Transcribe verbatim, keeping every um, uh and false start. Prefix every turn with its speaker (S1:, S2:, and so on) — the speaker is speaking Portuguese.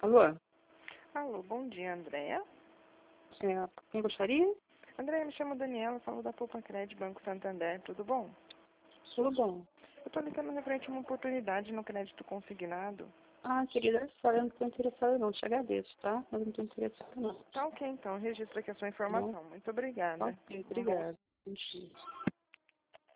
S1: Alô?
S2: Alô, bom dia, Andréia.
S1: É, quem gostaria?
S2: Andréia, me chamo Daniela, falo da Poupa Crédito Banco Santander, tudo bom?
S1: Tudo bom.
S2: Eu tô ligando referente a uma oportunidade no crédito consignado.
S1: Ah, querida, só eu não estou interessada não, te agradeço, tá? Mas não estou interessada não.
S2: Tá ok, então, registra aqui a sua
S1: Não?
S2: informação. Muito obrigada.
S1: Ok,
S2: Um bom
S1: obrigada. Bom dia.